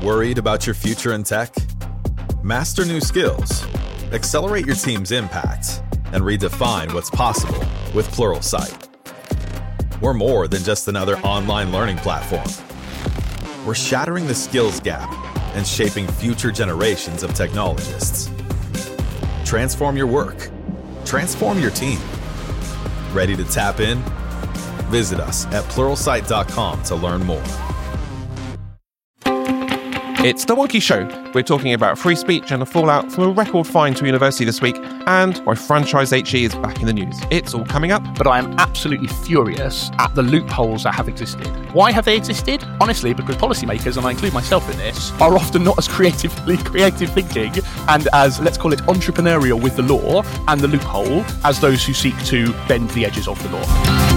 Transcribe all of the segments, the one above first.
Worried about your future in tech? Master new skills, accelerate your team's impact, and redefine what's possible with Pluralsight. We're more than just another online learning platform. We're shattering the skills gap and shaping future generations of technologists. Transform your work. Transform your team. Ready to tap in? Visit us at pluralsight.com to learn more. It's The Wonky Show. We're talking about free speech and the fallout from a record fine to a university this week, and why franchise HE is back in the news. It's all coming up. But I am absolutely furious at the loopholes that have existed. Why have they existed? Honestly, because policymakers, and I include myself in this, are often not as creative thinking and as, let's call it, entrepreneurial with the law and the loophole as those who seek to bend the edges of the law.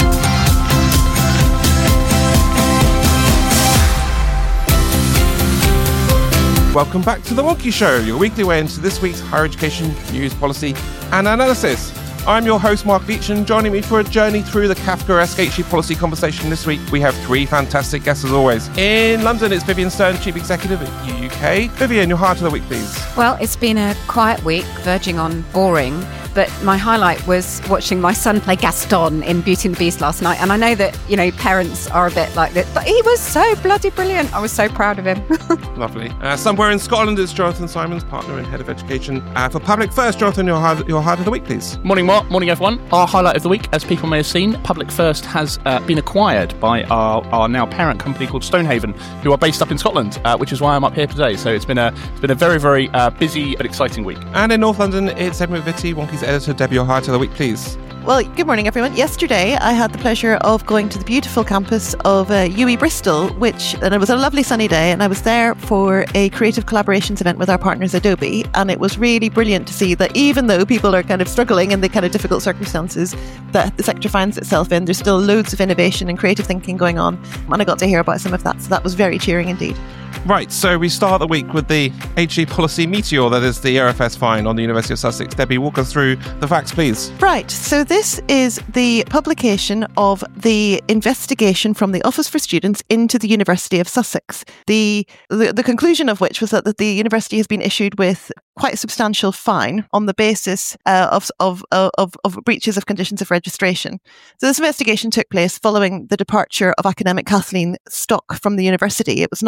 Welcome back to The Wonky Show, your weekly way into this week's higher education news, policy and analysis. I'm your host, Mark Leach, and joining me for a journey through the Kafkaesque HE policy conversation this week, we have three fantastic guests as always. In London, it's Vivienne Stern, Chief Executive at UK. Vivienne, your heart of the week, please. Well, it's been a quiet week, verging on boring. But my highlight was watching my son play Gaston in Beauty and the Beast last night. And I know that, parents are a bit like that, but he was so bloody brilliant. I was so proud of him. Lovely. Somewhere in Scotland is Jonathan Simons, Partner and Head of Education for Public First. Jonathan, your heart of the week, please. Morning, Mark. Morning, everyone. Our highlight of the week, as people may have seen, Public First has been acquired by our now parent company called Stonehaven, who are based up in Scotland, which is why I'm up here today. So it's been a very, very busy but exciting week. And in North London, it's Edmund Vitti, Wonky's editor. Debbie, your heart of the week, please. Well, good morning, everyone. Yesterday, I had the pleasure of going to the beautiful campus of UWE Bristol, and it was a lovely sunny day, and I was there for a creative collaborations event with our partners Adobe, and it was really brilliant to see that even though people are kind of struggling in the kind of difficult circumstances that the sector finds itself in, there's still loads of innovation and creative thinking going on, and I got to hear about some of that, so that was very cheering indeed. Right, so we start the week with the HE policy meteor, that is the RFS fine on the University of Sussex. Debbie, walk us through the facts, please. Right, so this is the publication of the investigation from the Office for Students into the University of Sussex. The conclusion of which was that the university has been issued with quite a substantial fine on the basis of breaches of conditions of registration. So this investigation took place following the departure of academic Kathleen Stock from the university. It was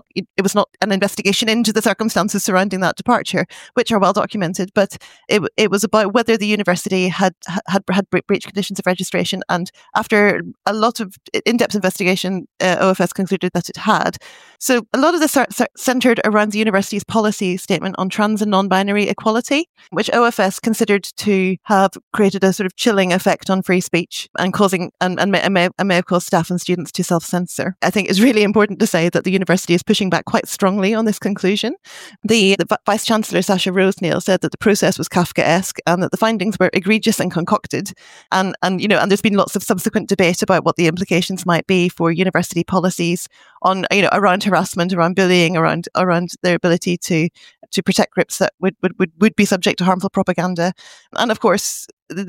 not an investigation into the circumstances surrounding that departure, which are well documented, but it was about whether the university had breached conditions of registration. And after a lot of in-depth investigation, OFS concluded that it had. So a lot of this centred around the university's policy statement on trans and non-binary equality, which OFS considered to have created a sort of chilling effect on free speech and may have caused staff and students to self-censor. I think it's really important to say that the university is pushing back quite strongly on this conclusion. The Vice-Chancellor, Sasha Roseneal, said that the process was Kafkaesque and that the findings were egregious and concocted. And there's been lots of subsequent debate about what the implications might be for university policies on, around harassment, around bullying, around their ability to protect groups that would be subject to harmful propaganda. And of course,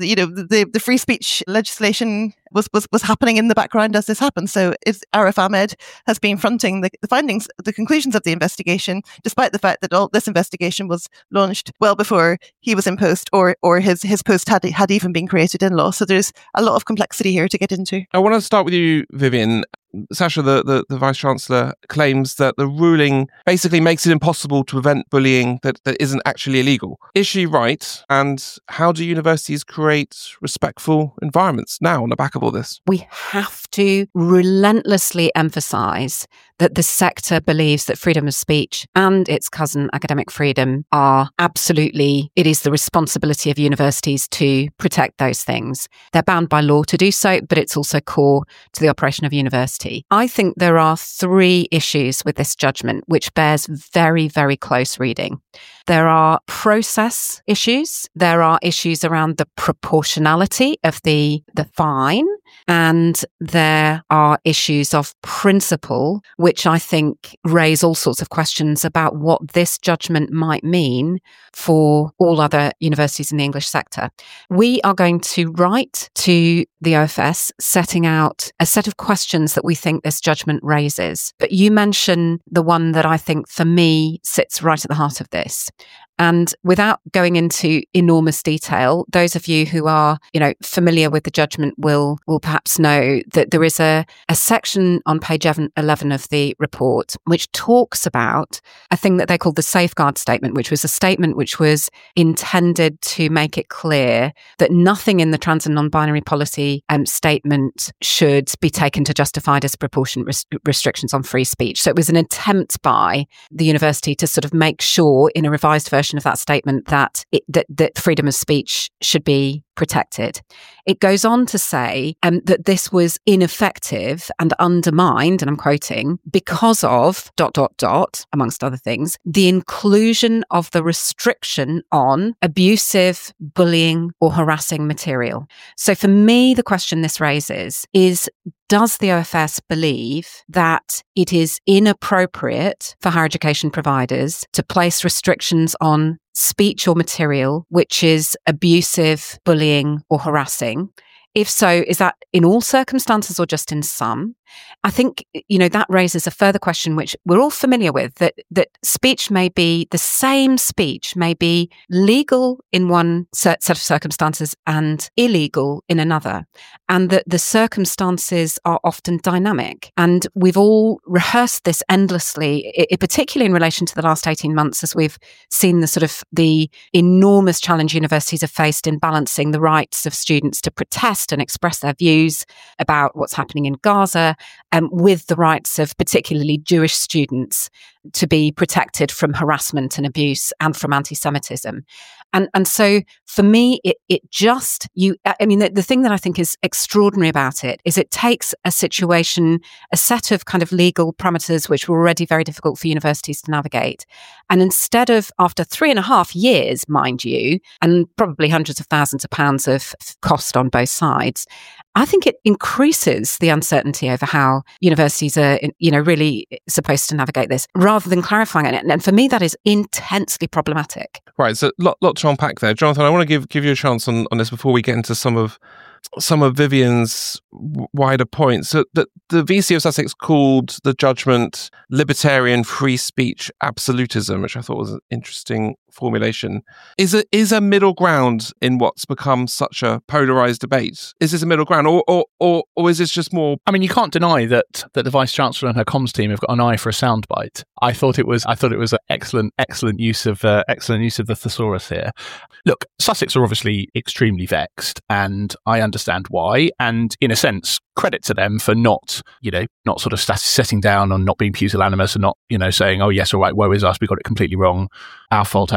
the free speech legislation was happening in the background as this happened. So Arif Ahmed has been fronting the findings, the conclusions of the investigation, despite the fact that all this investigation was launched well before he was in post or his post had even been created in law. So there's a lot of complexity here to get into. I want to start with you, Vivienne. Sasha, the Vice-Chancellor, claims that the ruling basically makes it impossible to prevent bullying that isn't actually illegal. Is she right? And how do universities create respectful environments now on the back of all this? We have to relentlessly emphasise that the sector believes that freedom of speech and its cousin academic freedom are absolutely, it is the responsibility of universities to protect those things. They're bound by law to do so, but it's also core to the operation of university. I think there are three issues with this judgment, which bears very, very close reading. There are process issues. There are issues around the proportionality of the fine. And there are issues of principle, which I think raise all sorts of questions about what this judgment might mean for all other universities in the English sector. We are going to write to the OFS setting out a set of questions that we think this judgment raises. But you mention the one that I think for me sits right at the heart of this. And without going into enormous detail, those of you who are, familiar with the judgment will perhaps know that there is a section on page 11 of the report which talks about a thing that they call the safeguard statement, which was a statement which was intended to make it clear that nothing in the trans and non-binary policy statement should be taken to justify disproportionate restrictions on free speech. So it was an attempt by the university to sort of make sure in a revised version of that statement that freedom of speech should be protected. It goes on to say that this was ineffective and undermined, and I'm quoting, because of ... amongst other things, the inclusion of the restriction on abusive, bullying or harassing material. So for me, the question this raises is, does the OFS believe that it is inappropriate for higher education providers to place restrictions on speech or material which is abusive, bullying or harassing? If so, is that in all circumstances or just in some? I think, that raises a further question, which we're all familiar with, that speech may be, the same speech may be legal in one set of circumstances and illegal in another, and that the circumstances are often dynamic. And we've all rehearsed this endlessly, particularly in relation to the last 18 months, as we've seen the enormous challenge universities have faced in balancing the rights of students to protest and express their views about what's happening in Gaza, with the rights of particularly Jewish students to be protected from harassment and abuse and from anti-Semitism. And so for me, the thing that I think is extraordinary about it is it takes a situation, a set of kind of legal parameters which were already very difficult for universities to navigate. And instead of, after 3.5 years, mind you, and probably hundreds of thousands of pounds of cost on both sides, I think it increases the uncertainty over how universities are, really supposed to navigate this, rather than clarifying it. And for me, that is intensely problematic. Right, so lot to unpack there. Jonathan, I want to give you a chance on this before we get into some of Vivian's wider points. So the VC of Sussex called the judgment libertarian free speech absolutism, which I thought was an interesting formulation. Is a middle ground in what's become such a polarised debate? Is this a middle ground, or is this just more? I mean, you can't deny that the Vice Chancellor and her comms team have got an eye for a soundbite. I thought it was an excellent use of the thesaurus here. Look, Sussex are obviously extremely vexed, and I understand why. And in a sense, credit to them for not sort of setting down on not being pusillanimous and not, saying, oh yes, all right, woe is us, we got it completely wrong. Our fault.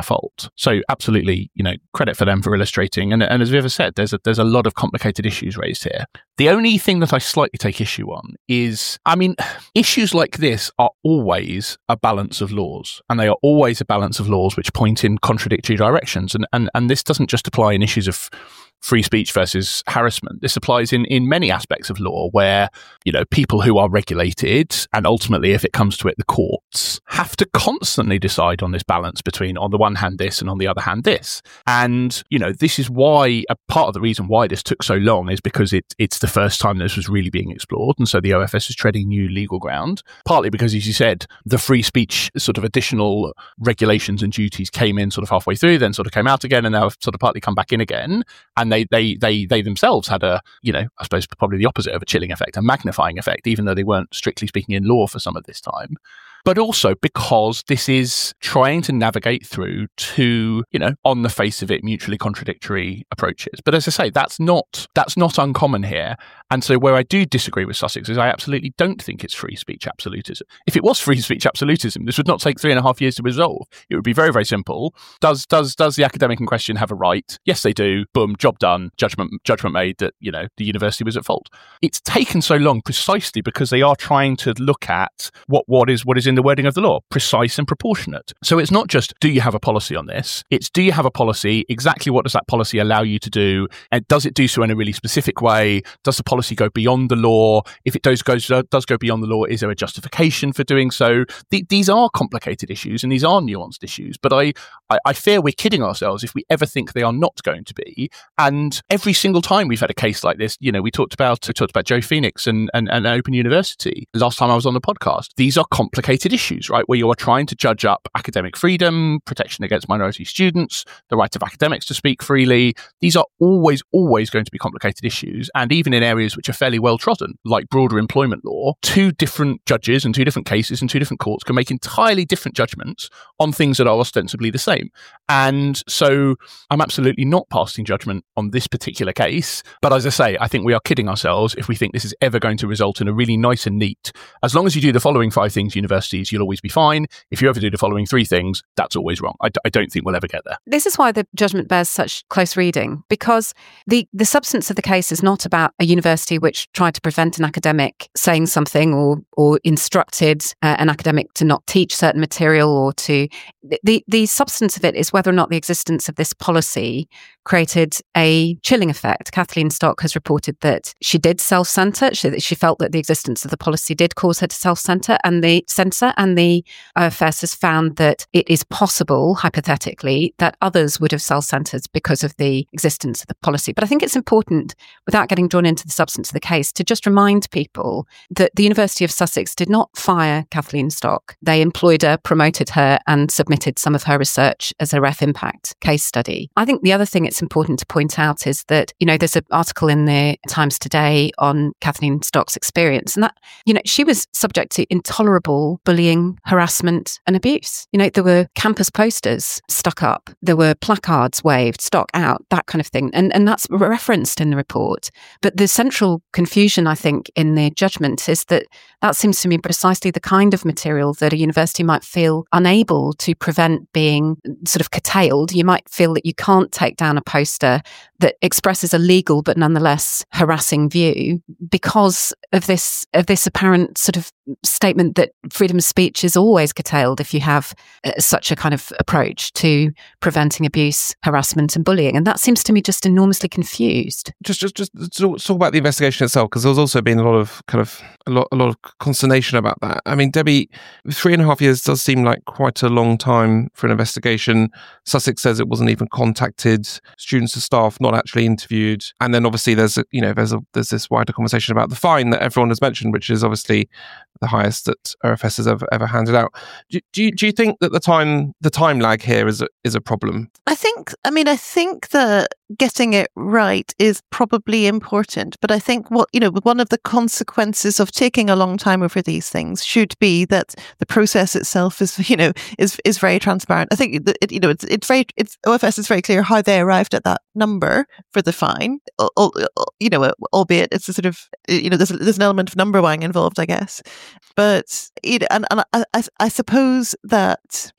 So absolutely, credit for them for illustrating. And as Viva said, there's a lot of complicated issues raised here. The only thing that I slightly take issue on is, issues like this are always a balance of laws, and they are always a balance of laws which point in contradictory directions. And this doesn't just apply in issues of free speech versus harassment. This applies in many aspects of law where, people who are regulated, and ultimately, if it comes to it, the courts, have to constantly decide on this balance between, on the one hand, this, and on the other hand, this. And, this is why, a part of the reason why this took so long is because it's the first time this was really being explored. And so the OFS is treading new legal ground, partly because, as you said, the free speech sort of additional regulations and duties came in sort of halfway through, then sort of came out again, and now have sort of partly come back in again. And they themselves had I suppose probably the opposite of a chilling effect, a magnifying effect, even though they weren't strictly speaking in law for some of this time. But also because this is trying to navigate through two, on the face of it, mutually contradictory approaches. But as I say, that's not uncommon here. And so where I do disagree with Sussex is I absolutely don't think it's free speech absolutism. If it was free speech absolutism, this would not take 3.5 years to resolve. It would be very, very simple. Does the academic in question have a right? Yes, they do. Boom, job done. Judgment made that, the university was at fault. It's taken so long precisely because they are trying to look at what is in the wording of the law, precise and proportionate. So it's not just, do you have a policy on this? It's, do you have a policy? Exactly what does that policy allow you to do? And does it do so in a really specific way? Does the policy go beyond the law? If it does go beyond the law, is there a justification for doing so? These are complicated issues and these are nuanced issues, but I fear we're kidding ourselves if we ever think they are not going to be. And every single time we've had a case like this, we talked about Joe Phoenix and Open University last time I was on the podcast. These are complicated issues, right? Where you are trying to judge up academic freedom, protection against minority students, the right of academics to speak freely. These are always going to be complicated issues. And even in areas which are fairly well trodden, like broader employment law, two different judges and two different cases and two different courts can make entirely different judgments on things that are ostensibly the same. And so I'm absolutely not passing judgment on this particular case. But as I say, I think we are kidding ourselves if we think this is ever going to result in a really nice and neat, as long as you do the following 5 things, universities, you'll always be fine. If you ever do the following 3 things, that's always wrong. I don't think we'll ever get there. This is why the judgment bears such close reading, because the substance of the case is not about a university which tried to prevent an academic saying something or instructed an academic to not teach certain material or to... The substance of it is whether or not the existence of this policy created a chilling effect. Kathleen Stock has reported that she did self-censor. She felt that the existence of the policy did cause her to self-censor, and the OFS has found that it is possible, hypothetically, that others would have self-censored because of the existence of the policy. But I think it's important, without getting drawn into the substance of the case, to just remind people that the University of Sussex did not fire Kathleen Stock. They employed her, promoted her, and submitted some of her research as a ref impact case study. I think the other thing it's important to point out is that, there's an article in the Times today on Kathleen Stock's experience, and that, she was subject to intolerable bullying, harassment, and abuse. There were campus posters stuck up, there were placards waved, stock out, that kind of thing. And that's referenced in the report. But the central confusion, I think, in the judgment is that seems to me precisely the kind of material that a university might feel unable to prevent being sort of curtailed. You might feel that you can't take down a poster that expresses a legal but nonetheless harassing view because of this apparent sort of statement that freedom of speech is always curtailed if you have such a kind of approach to preventing abuse, harassment and bullying. And that seems to me just enormously confused. Just talk about the investigation itself, because there's also been a lot of consternation about that. I mean, Debbie, 3.5 years does seem like quite a long time for an investigation. Sussex says it wasn't even contacted, students and staff not actually interviewed. And then obviously there's this wider conversation about the fine that everyone has mentioned, which is obviously the highest that OFS has ever handed out. Do you think that the time lag here is a problem? I think that getting it right is probably important, but I think one of the consequences of taking a long time over these things should be that the process itself is very transparent. I think that OFS is very clear how they arrived at that number for the fine. Albeit it's a sort of there's an element of number wang involved, I guess. But I suppose that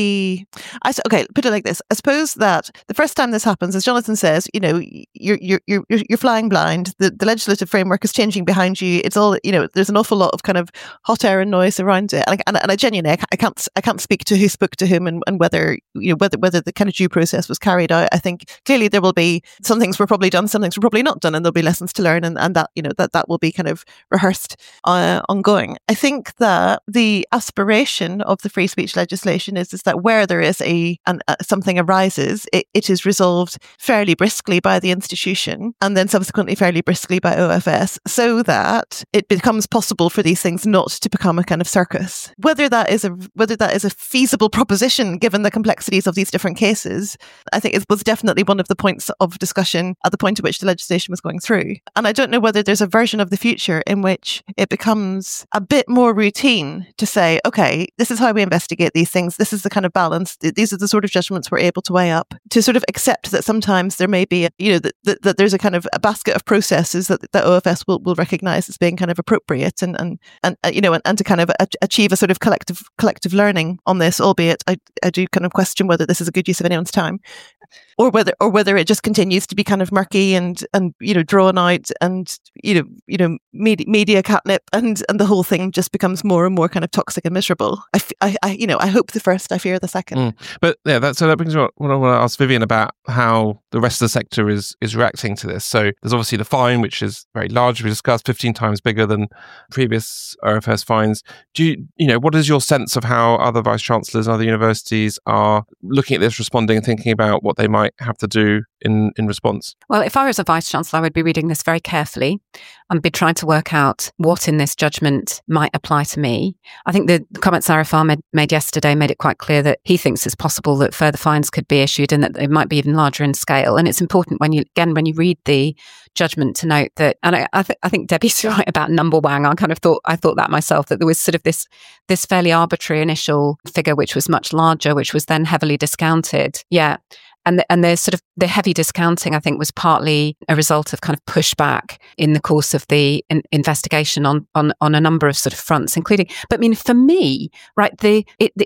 put it like this. I suppose that the first time this happens, as Jonathan says, you're flying blind. The legislative framework is changing behind you. It's all there's an awful lot of kind of hot air and noise around it. And I genuinely I can't speak to who spoke to whom and whether whether the kind of due process was carried out. I think clearly there will be some things were probably done, some things were probably not done, and there'll be lessons to learn, and that that will be kind of rehearsed ongoing. I think that the aspiration of the free speech legislation is that where there is something arises, it is resolved fairly briskly by the institution and then subsequently fairly briskly by OFS, so that it becomes possible for these things not to become a kind of circus. Whether that is a feasible proposition given the complexities of these different cases, I think it was definitely one of the points of discussion at the point at which the legislation was going through. And I don't know whether there's a version of the future in which it becomes a bit more routine to say, okay, this is how we investigate these things. This is the kind of balance. These are the sort of judgments we're able to weigh up, to sort of accept that sometimes there may be, that there's a kind of a basket of processes that OFS will recognise as being kind of appropriate and to kind of achieve a sort of collective learning on this, albeit I do kind of question whether this is a good use of anyone's time. or whether it just continues to be kind of murky and drawn out and media catnip and the whole thing just becomes more and more kind of toxic and miserable. I hope the first, I fear the second. But yeah, that brings me what I want to ask Vivian about how the rest of the sector is reacting to this. So there's obviously the fine, which is very large. We discussed 15 times bigger than previous OFS fines. What is your sense of how other vice chancellors and other universities are looking at this, responding and thinking about what they might have to do in response? Well, if I was a vice chancellor, I would be reading this very carefully and be trying to work out what in this judgment might apply to me. I think the comments Arif made yesterday made it quite clear that he thinks it's possible that further fines could be issued and that it might be even larger in scale. And it's important when you read the judgment to note that, and I think Debbie's right about number wang. I thought that myself, that there was sort of this fairly arbitrary initial figure, which was much larger, which was then heavily discounted. Yeah. And there's sort of the heavy discounting, I think, was partly a result of kind of pushback in the course of the investigation on a number of sort of fronts, including. But I mean, for me, right, the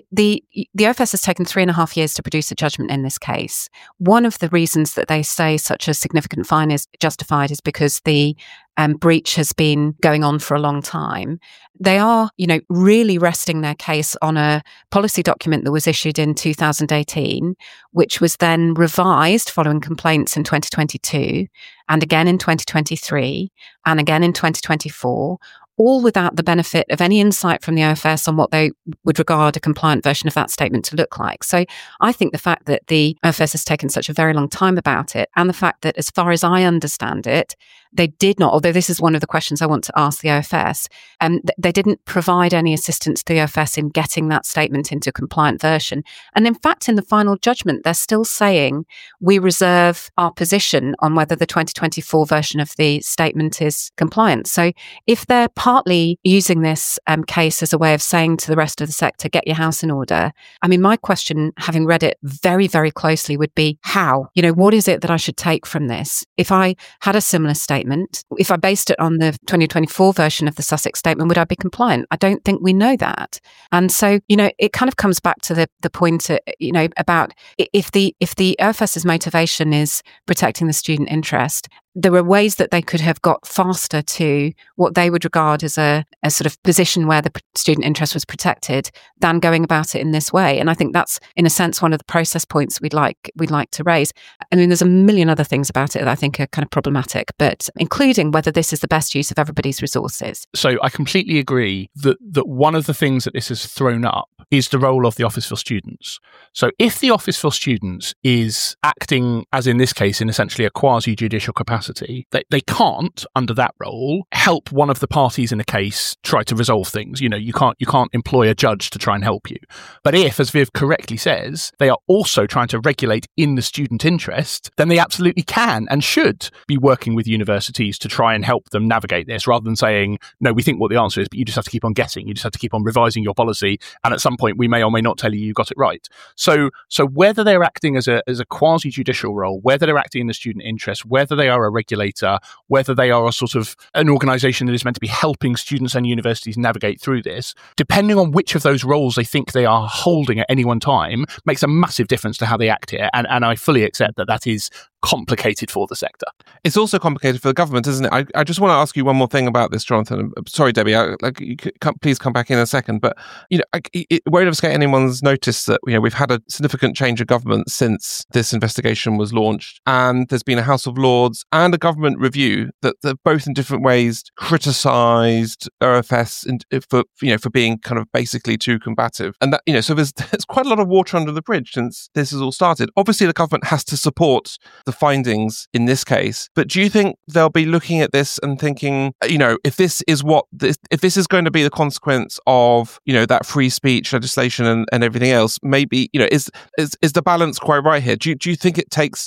OFS has taken 3.5 years to produce a judgment in this case. One of the reasons that they say such a significant fine is justified is because the breach has been going on for a long time. They are, really resting their case on a policy document that was issued in 2018, which was then revised following complaints in 2022, and again in 2023, and again in 2024, all without the benefit of any insight from the OFS on what they would regard a compliant version of that statement to look like. So I think the fact that the OFS has taken such a very long time about it, and the fact that, as far as I understand it, they did not, although this is one of the questions I want to ask the OFS, they didn't provide any assistance to the OFS in getting that statement into a compliant version. And in fact, in the final judgment, they're still saying we reserve our position on whether the 2024 version of the statement is compliant. So if they're partly using this case as a way of saying to the rest of the sector, get your house in order, I mean, my question, having read it very, very closely, would be how? What is it that I should take from this? If I had a similar statement, if I based it on the 2024 version of the Sussex statement, would I be compliant? I don't think we know that. And so, it kind of comes back to the point, about if the OFS's motivation is protecting the student interest, there were ways that they could have got faster to what they would regard as a sort of position where the student interest was protected than going about it in this way. And I think that's, in a sense, one of the process points we'd like to raise. I mean, there's a million other things about it that I think are kind of problematic, but including whether this is the best use of everybody's resources. So I completely agree that one of the things that this has thrown up is the role of the Office for Students. So if the Office for Students is acting, as in this case, in essentially a quasi-judicial capacity, they can't, under that role, help one of the parties in a case try to resolve things. You can't employ a judge to try and help you. But if, as Viv correctly says, they are also trying to regulate in the student interest, then they absolutely can and should be working with universities to try and help them navigate this, rather than saying, no, we think what the answer is, but you just have to keep on guessing. You just have to keep on revising your policy. And at some point, we may or may not tell you got it right. So whether they're acting as a quasi-judicial role, whether they're acting in the student interest, whether they are a regulator, whether they are a sort of an organisation that is meant to be helping students and universities navigate through this, depending on which of those roles they think they are holding at any one time, makes a massive difference to how they act here. And I fully accept that is complicated for the sector. It's also complicated for the government, isn't it? I just want to ask you one more thing about this, Jonathan. Sorry, Debbie. Please come back in a second. But it won't escape anyone's notice that we've had a significant change of government since this investigation was launched, and there's been a House of Lords and a government review that both in different ways criticised OFS for being kind of basically too combative, and that so there's quite a lot of water under the bridge since this has all started. Obviously, the government has to support the findings in this case, but do you think they'll be looking at this and thinking, if this is going to be the consequence of that free speech legislation and everything else, maybe is the balance quite right here? Do you think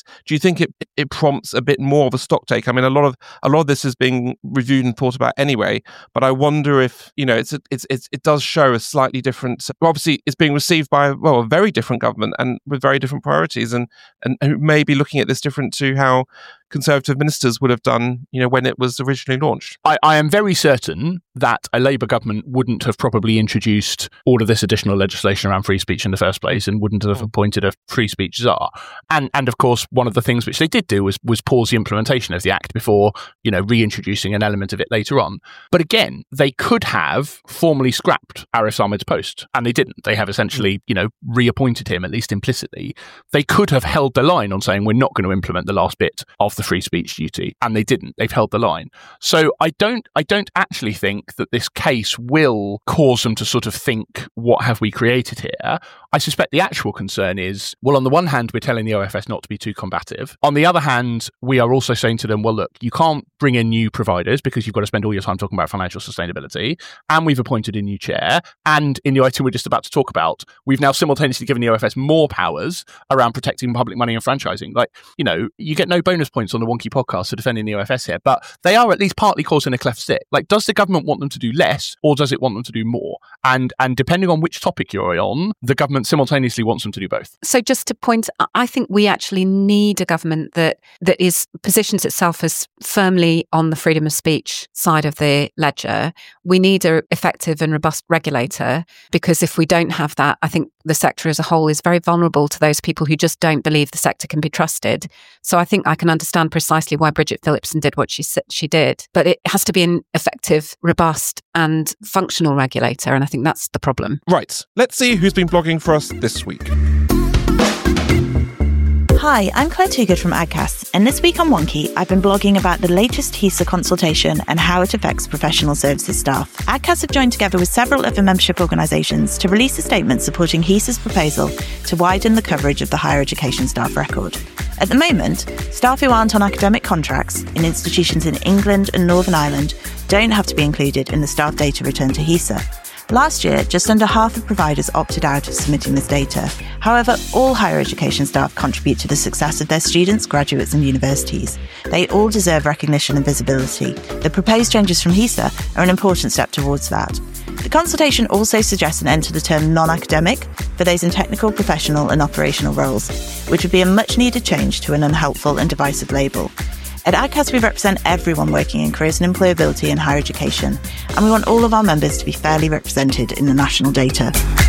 it prompts a bit more of a stock take? I mean, a lot of this is being reviewed and thought about anyway, but I wonder if it does show a slightly different. Obviously, it's being received by a very different government and with very different priorities, and who may be looking at this different to how Conservative ministers would have done, when it was originally launched. I am very certain that a Labour government wouldn't have probably introduced all of this additional legislation around free speech in the first place and wouldn't have appointed a free speech czar. And of course, one of the things which they did do was pause the implementation of the Act before, reintroducing an element of it later on. But again, they could have formally scrapped Arif Ahmed's post, and they didn't. They have essentially, reappointed him, at least implicitly. They could have held the line on saying we're not going to implement the last bit of the free speech duty, and they didn't. They've held the line. So I don't actually think that this case will cause them to sort of think, what have we created here? I suspect the actual concern is, well, on the one hand, we're telling the OFS not to be too combative. On the other hand, we are also saying to them, well, look, you can't bring in new providers because you've got to spend all your time talking about financial sustainability. And we've appointed a new chair. And in the item we're just about to talk about, we've now simultaneously given the OFS more powers around protecting public money and franchising. You get no bonus points on the Wonky podcast for defending the OFS here, but they are at least partly causing a cleft stick. Does the government want them to do less, or does it want them to do more? And depending on which topic you're on, the government simultaneously wants them to do both. So just to point, I think we actually need a government that positions itself as firmly on the freedom of speech side of the ledger. We need an effective and robust regulator, because if we don't have that, I think the sector as a whole is very vulnerable to those people who just don't believe the sector can be trusted. So I think I can understand precisely why Bridget Phillipson did what she did. But it has to be an effective, robust and functional regulator. And I think that's the problem. Right. Let's see who's been blogging for us this week. Hi, I'm Claire Toogood from AGCAS, and this week on Wonky, I've been blogging about the latest HESA consultation and how it affects professional services staff. AGCAS have joined together with several other membership organisations to release a statement supporting HESA's proposal to widen the coverage of the higher education staff record. At the moment, staff who aren't on academic contracts in institutions in England and Northern Ireland don't have to be included in the staff data returned to HESA. Last year, just under half of providers opted out of submitting this data. However, all higher education staff contribute to the success of their students, graduates and universities. They all deserve recognition and visibility. The proposed changes from HESA are an important step towards that. The consultation also suggests an end to the term non-academic for those in technical, professional and operational roles, which would be a much-needed change to an unhelpful and divisive label. At AGCAS, we represent everyone working in careers and employability in higher education, and we want all of our members to be fairly represented in the national data.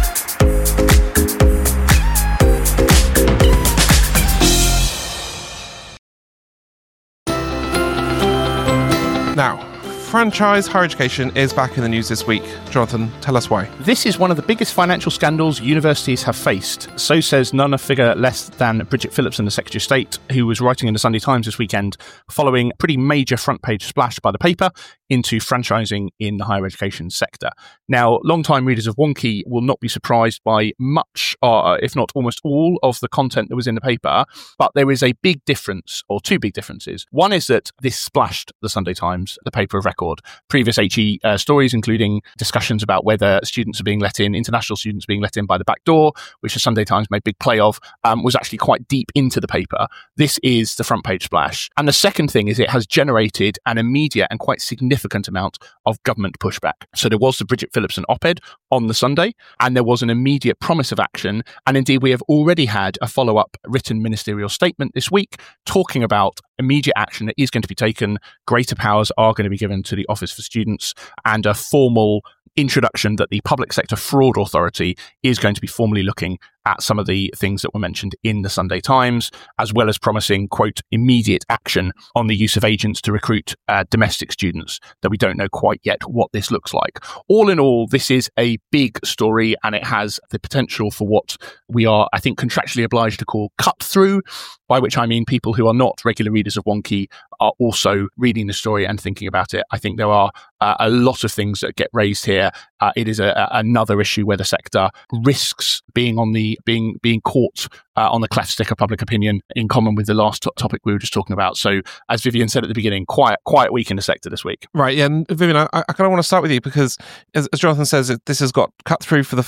Now, franchise higher education is back in the news this week. Jonathan, tell us why. This is one of the biggest financial scandals universities have faced. So says none figure less than Bridget Phillipson, the Secretary of State, who was writing in the Sunday Times this weekend following a pretty major front page splash by the paper into franchising in the higher education sector. Now, long-time readers of Wonky will not be surprised by much, if not almost all, of the content that was in the paper, but there is a big difference, or two big differences. One is that this splashed the Sunday Times, the paper of record. Previous HE stories, including discussions about whether students are being let in, international students being let in by the back door, which the Sunday Times made big play of, was actually quite deep into the paper. This is the front page splash. And the second thing is it has generated an immediate and quite significant amount of government pushback. So there was the Bridget Phillipson op-ed on the Sunday, and there was an immediate promise of action. And indeed, we have already had a follow-up written ministerial statement this week talking about immediate action that is going to be taken. Greater powers are going to be given to the Office for Students, and a formal introduction that the Public Sector Fraud Authority is going to be formally looking at some of the things that were mentioned in the Sunday Times, as well as promising, quote, immediate action on the use of agents to recruit domestic students, that we don't know quite yet what this looks like. All in all, this is a big story, and it has the potential for what we are, I think, contractually obliged to call cut through, by which I mean people who are not regular readers of Wonky are also reading the story and thinking about it. I think there are a lot of things that get raised here. It is another issue where the sector risks being on the being caught on the cleft stick of public opinion, in common with the last topic we were just talking about. So, as Vivian said at the beginning, quiet week in the sector this week. Right, yeah. And Vivian, I kind of want to start with you because, as Jonathan says, this has got cut through for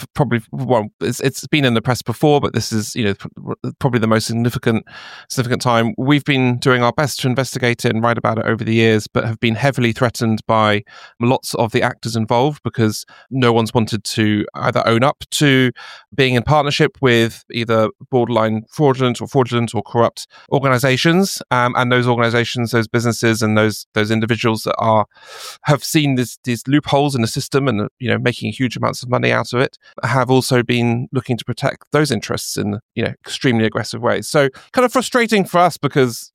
it's been in the press before, but this is probably the most significant time. We've been doing our best to investigate it and write about it over the years, but have been heavily threatened by lots of the actors involved because no one's wanted to either own up to being in partnership with either borderline borderline fraudulent or corrupt organizations. And those organizations, those businesses and those individuals that have seen these loopholes in the system and, making huge amounts of money out of it, have also been looking to protect those interests in, extremely aggressive ways. So kind of frustrating for us because,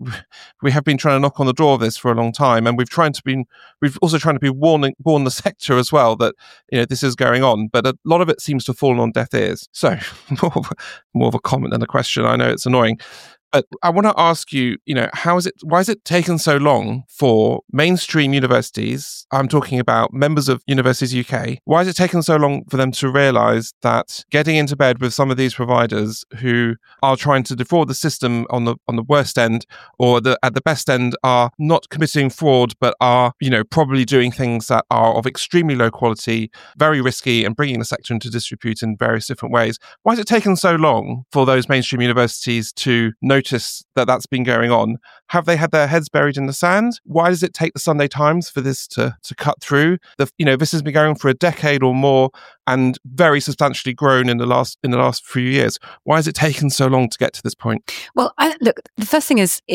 we have been trying to knock on the door of this for a long time. And we've also trying to warn the sector as well that, this is going on. But a lot of it seems to fall on deaf ears. So more of a comment than a question. I know it's annoying. But I want to ask you, why is it taken so long for mainstream universities, I'm talking about members of Universities UK, why is it taken so long for them to realise that getting into bed with some of these providers who are trying to defraud the system on the worst end or at the best end are not committing fraud, but are, probably doing things that are of extremely low quality, very risky and bringing the sector into disrepute in various different ways? Why has it taken so long for those mainstream universities to notice that that's been going on? Have they had their heads buried in the sand? Why does it take the Sunday Times for this to cut through? This has been going for a decade or more and very substantially grown in the last few years. Why has it taken so long to get to this point? Well, look, the first thing is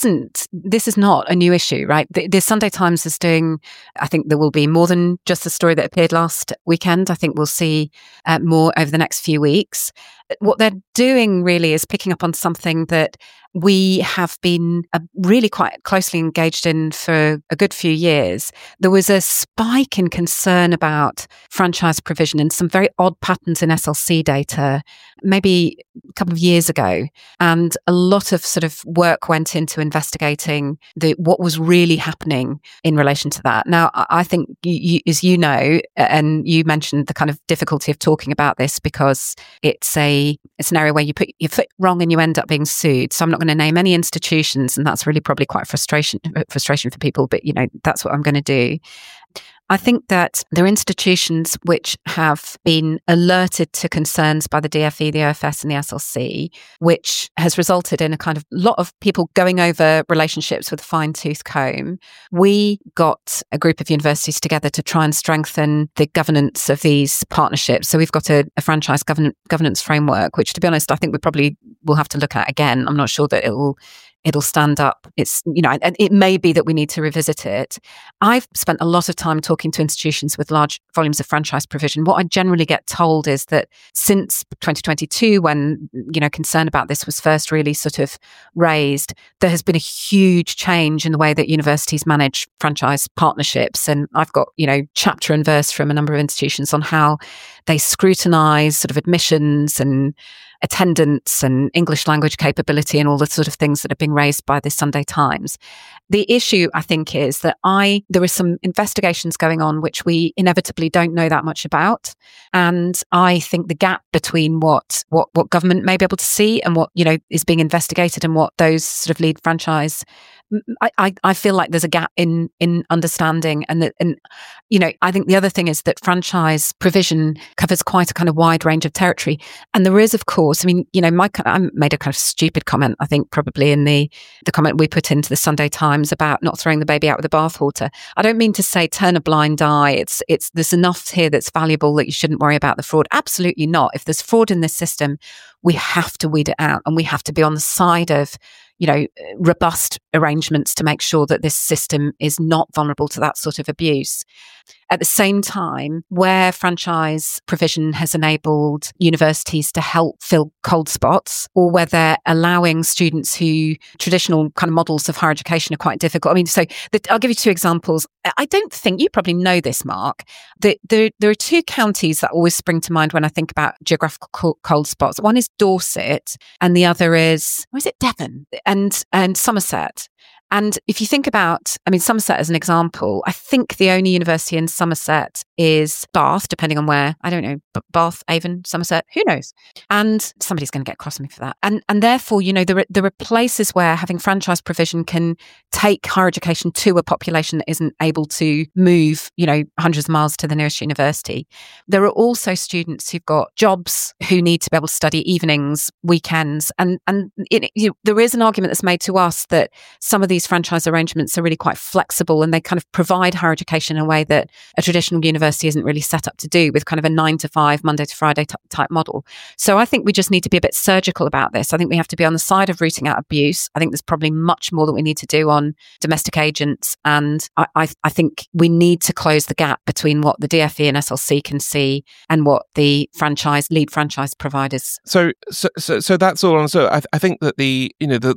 this is not a new issue, right? The Sunday Times is doing, I think there will be more than just the story that appeared last weekend. I think we'll see more over the next few weeks. What they're doing really is picking up on something that we have been really quite closely engaged in for a good few years. There was a spike in concern about franchise provision and some very odd patterns in SLC data, maybe a couple of years ago. And a lot of sort of work went into investigating what was really happening in relation to that. Now, I think, as you know, and you mentioned the kind of difficulty of talking about this because it's an area where you put your foot wrong and you end up being sued. So I'm not going to name any institutions, and that's really probably quite frustration for people, but that's what I'm going to do. I think that there are institutions which have been alerted to concerns by the DFE, the OFS and the SLC, which has resulted in a kind of lot of people going over relationships with a fine-tooth comb. We got a group of universities together to try and strengthen the governance of these partnerships. So we've got a franchise governance framework, which, to be honest, I think we probably will have to look at again. I'm not sure that it'll stand up. It's, and it may be that we need to revisit it. I've spent a lot of time talking to institutions with large volumes of franchise provision. What I generally get told is that since 2022, when, concern about this was first really sort of raised, there has been a huge change in the way that universities manage franchise partnerships. And I've got, chapter and verse from a number of institutions on how they scrutinise sort of admissions and attendance and English language capability and all the sort of things that are being raised by the Sunday Times. The issue, I think, is that there are some investigations going on which we inevitably don't know that much about. And I think the gap between what government may be able to see and what, is being investigated and what those sort of lead franchise, I feel like there's a gap in understanding. And I think the other thing is that franchise provision covers quite a kind of wide range of territory. And there is, of course, I made a kind of stupid comment, I think, probably in the comment we put into the Sunday Times about not throwing the baby out with the bathwater. I don't mean to say turn a blind eye. There's enough here that's valuable that you shouldn't worry about the fraud. Absolutely not. If there's fraud in this system, we have to weed it out, and we have to be on the side of robust arrangements to make sure that this system is not vulnerable to that sort of abuse. At the same time, where franchise provision has enabled universities to help fill cold spots, or where they're allowing students who traditional kind of models of higher education are quite difficult. I'll give you two examples. I don't think you probably know this, Mark. There are two counties that always spring to mind when I think about geographical cold spots. One is Dorset, and the other is Devon and Somerset. And if you think about, Somerset as an example, I think the only university in Somerset is Bath, depending on where, I don't know, Bath, Avon, Somerset, who knows? And somebody's going to get cross with me for that. And therefore, there are places where having franchise provision can take higher education to a population that isn't able to move, hundreds of miles to the nearest university. There are also students who've got jobs who need to be able to study evenings, weekends. And there is an argument that's made to us that some of these these franchise arrangements are really quite flexible, and they kind of provide higher education in a way that a traditional university isn't really set up to do, with kind of a 9 to 5, Monday to Friday type model. So I think we just need to be a bit surgical about this. I think we have to be on the side of rooting out abuse. I think there's probably much more that we need to do on domestic agents. And I think we need to close the gap between what the DfE and SLC can see and what the lead franchise providers. So that's all. And so I think that the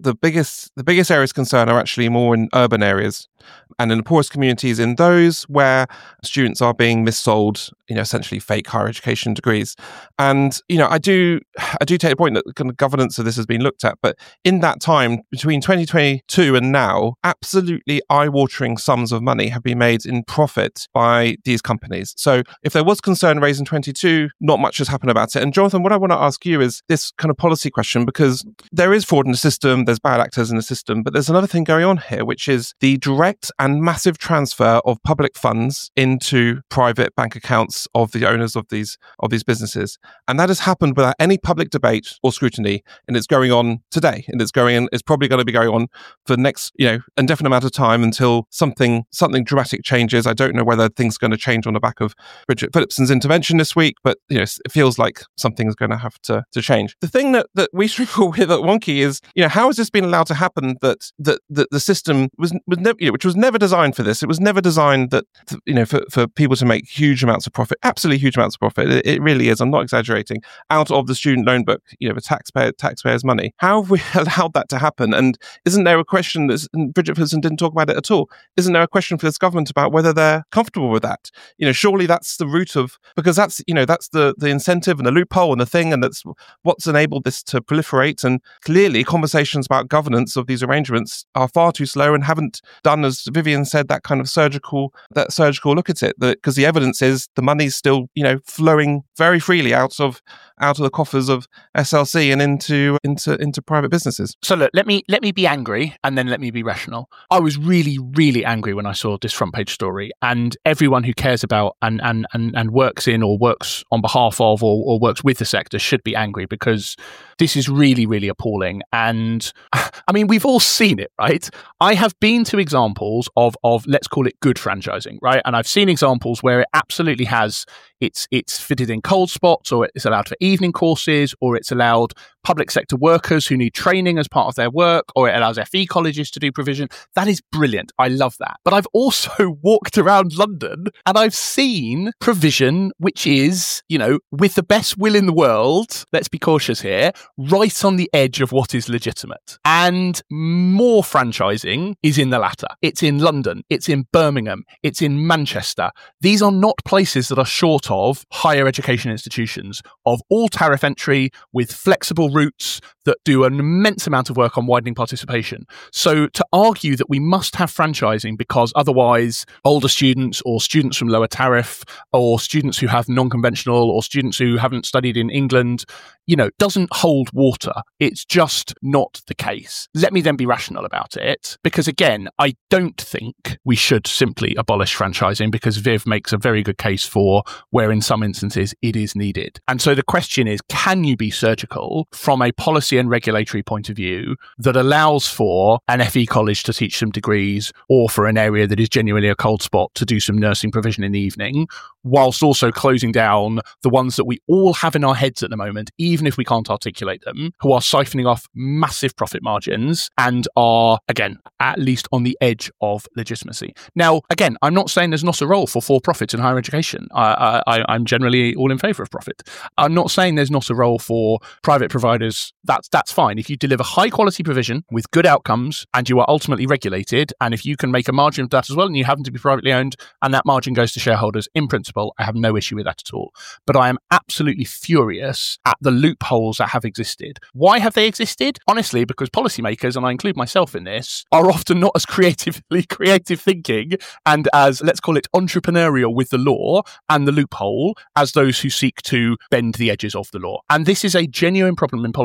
biggest areas of concern are actually more in urban areas and in the poorest communities, in those where students are being missold, essentially fake higher education degrees. And, I do take the point that the kind of governance of this has been looked at, but in that time, between 2022 and now, absolutely eye-watering sums of money have been made in profit by these companies. So if there was concern raised in 22, not much has happened about it. And Jonathan, what I want to ask you is this kind of policy question, because there is fraud in the system, there's bad actors in the system, but there's another thing going on here, which is the direct and massive transfer of public funds into private bank accounts of the owners of these businesses. And that has happened without any public debate or scrutiny, and it's going on today, and it's probably going to be going on for the next, indefinite amount of time until something dramatic changes. I don't know whether things are going to change on the back of Bridget Phillipson's intervention this week, but it feels like something's going to have to change. The thing that we struggle with at Wonky is, how has this been allowed to happen, that the system was never, which was never designed for this. It was never designed that, for people to make huge amounts of profit, absolutely huge amounts of profit. It really is. I'm not exaggerating. Out of the student loan book, the taxpayers' money. How have we allowed that to happen? And isn't there a question that Bridget Phillipson didn't talk about it at all? Isn't there a question for this government about whether they're comfortable with that? Surely that's the root of, because that's the incentive and the loophole and the thing, and that's what's enabled this to proliferate. And clearly, conversations about governance of these arrangements are far too slow and haven't done, as Vivian said, that kind of surgical look at it. Because the evidence is the money's still flowing very freely out of the coffers of SLC and into private businesses. So look, let me be angry and then let me be rational. I was really, really angry when I saw this front page story, and everyone who cares about and works in or works on behalf of or works with the sector should be angry, because this is really, really appalling. And I mean, we've all seen it, right? I have been to examples of let's call it good franchising, right? And I've seen examples where it absolutely has, it's fitted in cold spots, or it's allowed for evening courses, or it's allowed public sector workers who need training as part of their work, or it allows FE colleges to do provision. That is brilliant. I love that. But I've also walked around London and I've seen provision which is, with the best will in the world, let's be cautious here, right on the edge of what is legitimate. And more franchising is in the latter. It's in London, it's in Birmingham, it's in Manchester. These are not places that are short of higher education institutions of all tariff entry with flexible routes that do an immense amount of work on widening participation. So to argue that we must have franchising because otherwise older students or students from lower tariff or students who have non-conventional or students who haven't studied in England, doesn't hold water. It's just not the case. Let me then be rational about it, because again, I don't think we should simply abolish franchising, because Viv makes a very good case for where in some instances it is needed. And so the question is, can you be surgical from a policy and regulatory point of view that allows for an FE college to teach some degrees, or for an area that is genuinely a cold spot to do some nursing provision in the evening, whilst also closing down the ones that we all have in our heads at the moment, even if we can't articulate them, who are siphoning off massive profit margins and are, again, at least on the edge of legitimacy. Now, again, I'm not saying there's not a role for for-profits in higher education. I'm generally all in favour of profit. I'm not saying there's not a role for private providers. That's fine. If you deliver high-quality provision with good outcomes and you are ultimately regulated, and if you can make a margin of that as well, and you happen to be privately owned, and that margin goes to shareholders, in principle, I have no issue with that at all. But I am absolutely furious at the loopholes that have existed. Why have they existed? Honestly, because policymakers, and I include myself in this, are often not as creative thinking and as, let's call it, entrepreneurial with the law and the loophole as those who seek to bend the edges of the law. And this is a genuine problem in policymaking.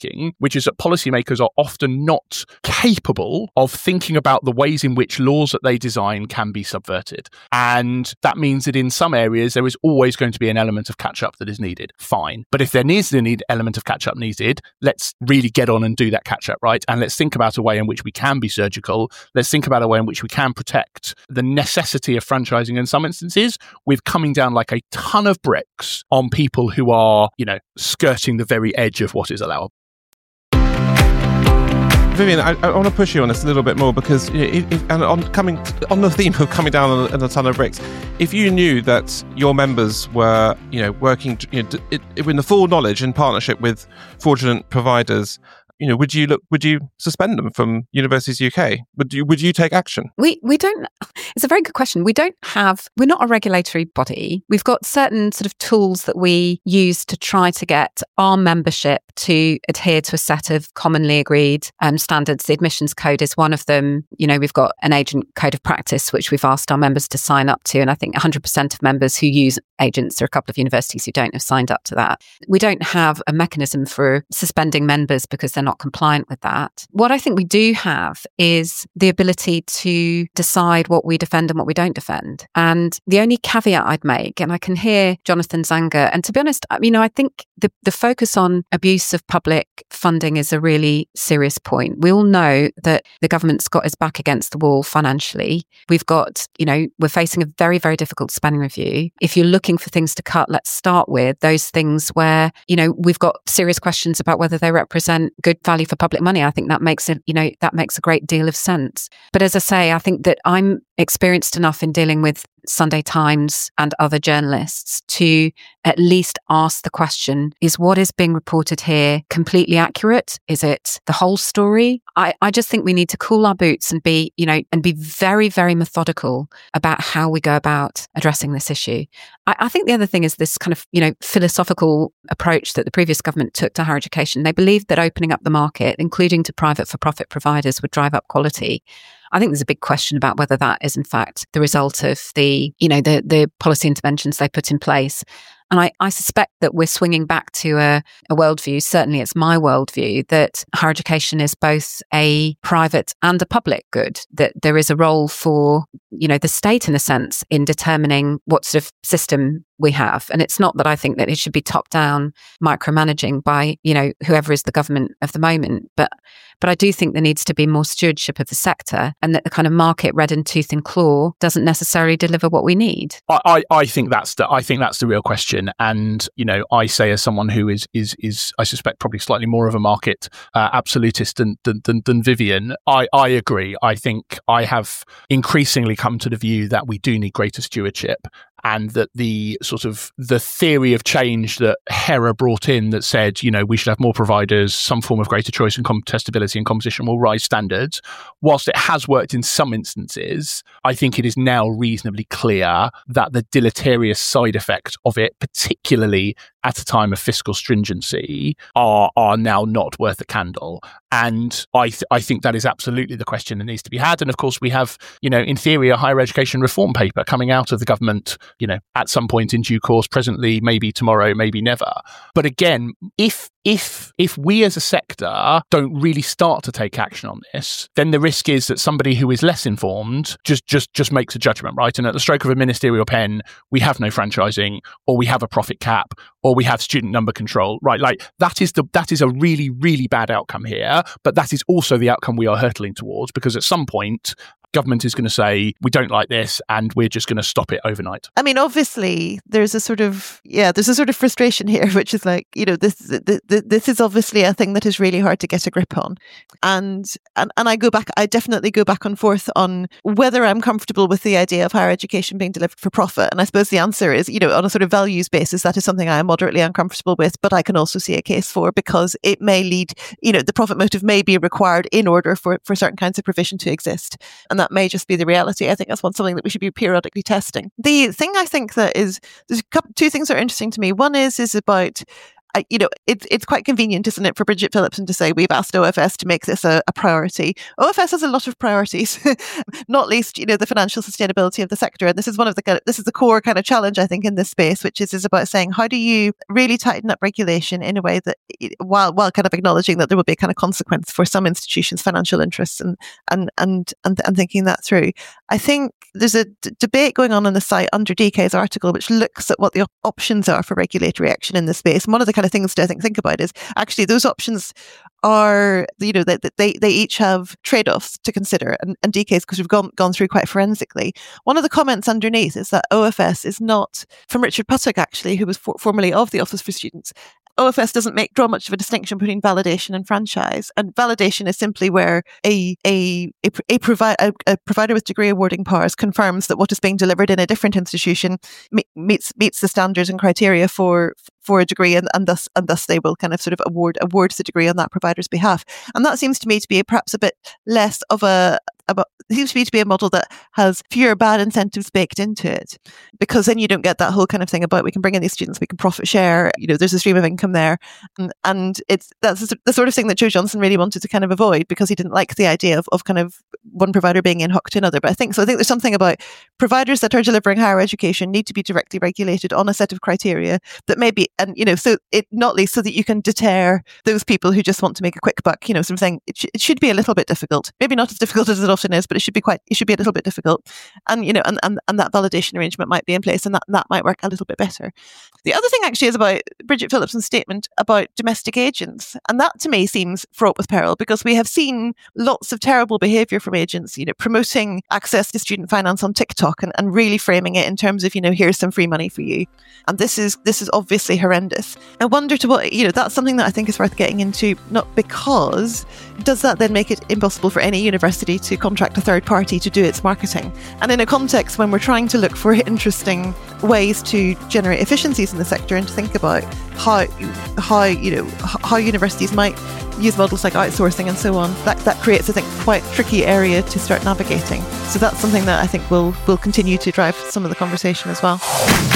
thinking, which is that policymakers are often not capable of thinking about the ways in which laws that they design can be subverted. And that means that in some areas, there is always going to be an element of catch-up that is needed. Fine. But if there needs to need element of catch-up needed, let's really get on and do that catch-up, right? And let's think about a way in which we can be surgical. Let's think about a way in which we can protect the necessity of franchising in some instances with coming down like a ton of bricks on people who are, skirting the very edge of what is allowable. Vivian, I want to push you on this a little bit more because, on the theme of coming down on a ton of bricks, if you knew that your members were, working, in the full knowledge and partnership with fraudulent providers, would you suspend them from Universities UK? Would you take action? We don't. It's a very good question. We're not a regulatory body. We've got certain sort of tools that we use to try to get our membership to adhere to a set of commonly agreed standards. The admissions code is one of them. We've got an agent code of practice, which we've asked our members to sign up to. And I think 100% of members who use agents, there are a couple of universities who don't have signed up to that. We don't have a mechanism for suspending members because they're not compliant with that. What I think we do have is the ability to decide what we defend and what we don't defend. And the only caveat I'd make, and I can hear Jonathan's anger, and to be honest, I think the focus on abuse of public funding is a really serious point. We all know that the government's got its back against the wall financially. We've got, we're facing a very, very difficult spending review. If you're looking for things to cut, let's start with those things where, we've got serious questions about whether they represent good value for public money. I think that makes a great deal of sense. But as I say, I think that I'm experienced enough in dealing with Sunday Times and other journalists to at least ask the question, is what is being reported here completely accurate? Is it the whole story? I just think we need to cool our boots and be very, very methodical about how we go about addressing this issue. I think the other thing is this kind of, philosophical approach that the previous government took to higher education. They believed that opening up the market, including to private for-profit providers, would drive up quality. I think there's a big question about whether that is in fact the result of the policy interventions they put in place. And I suspect that we're swinging back to a worldview, certainly it's my worldview, that higher education is both a private and a public good, that there is a role for, the state in a sense in determining what sort of system we have. And it's not that I think that it should be top-down micromanaging by, whoever is the government of the moment, but I do think there needs to be more stewardship of the sector, and that the kind of market red in tooth and claw doesn't necessarily deliver what we need. I think that's the real question. And, I say as someone who is I suspect probably slightly more of a market absolutist than Vivian, I agree. I think I have increasingly come to the view that we do need greater stewardship. And that the theory of change that HERA brought in that said, we should have more providers, some form of greater choice and contestability and competition will rise standards. Whilst it has worked in some instances, I think it is now reasonably clear that the deleterious side effects of it, particularly at a time of fiscal stringency, are now not worth a candle. And I think that is absolutely the question that needs to be had. And of course, we have, in theory, a higher education reform paper coming out of the government, at some point in due course, presently, maybe tomorrow, maybe never. But again, if we as a sector don't really start to take action on this, then the risk is that somebody who is less informed just makes a judgment, right? And at the stroke of a ministerial pen, we have no franchising, or we have a profit cap, or we have student number control, right? Like that is a really, really bad outcome here, but that is also the outcome we are hurtling towards, because at some point, government is going to say, we don't like this and we're just going to stop it overnight. I mean, obviously, there's a sort of frustration here, which is like, this is obviously a thing that is really hard to get a grip on. And I definitely go back and forth on whether I'm comfortable with the idea of higher education being delivered for profit. And I suppose the answer is, on a sort of values basis, that is something I am moderately uncomfortable with, but I can also see a case for, because it may lead, the profit motive may be required in order for certain kinds of provision to exist. And that may just be the reality. I think that's something that we should be periodically testing. The thing I think that is, there's two things that are interesting to me. One is about it's quite convenient, isn't it, for Bridget Phillipson to say we've asked OFS to make this a priority. OFS has a lot of priorities, not least, the financial sustainability of the sector. And this is the core kind of challenge, I think, in this space, which is about saying, how do you really tighten up regulation in a way that, while kind of acknowledging that there will be a kind of consequence for some institutions' financial interests, and thinking that through. I think there's a debate going on the site under DK's article, which looks at what the options are for regulatory action in this space. And one of the kind of things to think about is actually those options are, they each have trade-offs to consider, and DK's, because we've gone through quite forensically. One of the comments underneath is that OFS is not, from Richard Puttock actually, who was formerly of the Office for Students, OFS doesn't draw much of a distinction between validation and franchise. And validation is simply where a provider with degree awarding powers confirms that what is being delivered in a different institution meets the standards and criteria for a degree, and thus they will kind of sort of award the degree on that provider's behalf. And that seems to me to be perhaps a bit less of a seems to me to be a model that has fewer bad incentives baked into it, because then you don't get that whole kind of thing about we can bring in these students, we can profit share, there's a stream of income there, and that's the sort of thing that Joe Johnson really wanted to kind of avoid, because he didn't like the idea of kind of one provider being in hook to another. But I think there's something about providers that are delivering higher education need to be directly regulated on a set of criteria that maybe, and so it not least so that you can deter those people who just want to make a quick buck. Sort of saying it should be a little bit difficult, maybe not as difficult as it often is, but it should be a little bit difficult, and and that validation arrangement might be in place, and that might work a little bit better. The other thing actually is about Bridget Phillipson's statement about domestic agents, and that to me seems fraught with peril, because we have seen lots of terrible behaviour from agents, promoting access to student finance on TikTok and really framing it in terms of here's some free money for you, and this is obviously horrendous. I wonder to what that's something that I think is worth getting into, not because does that then make it impossible for any university to contract a third party to do its marketing? And in a context when we're trying to look for interesting ways to generate efficiencies in the sector and to think about how universities might use models like outsourcing and so on, that creates, I think, quite a tricky area to start navigating. So that's something that I think will continue to drive some of the conversation as well.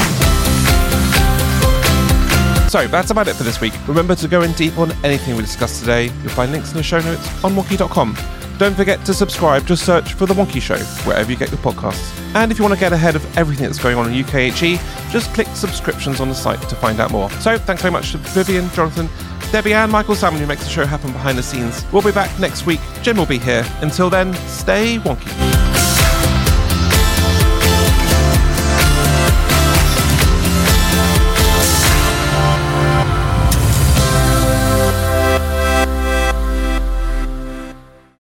So that's about it for this week. Remember to go in deep on anything we discussed today. You'll find links in the show notes on wonky.com. Don't forget to subscribe. Just search for The Wonky Show wherever you get your podcasts. And if you want to get ahead of everything that's going on in UKHE, just click subscriptions on the site to find out more. So thanks very much to Vivian, Jonathan, Debbie and Michael Salmon, who makes the show happen behind the scenes. We'll be back next week. Jen will be here. Until then, stay wonky.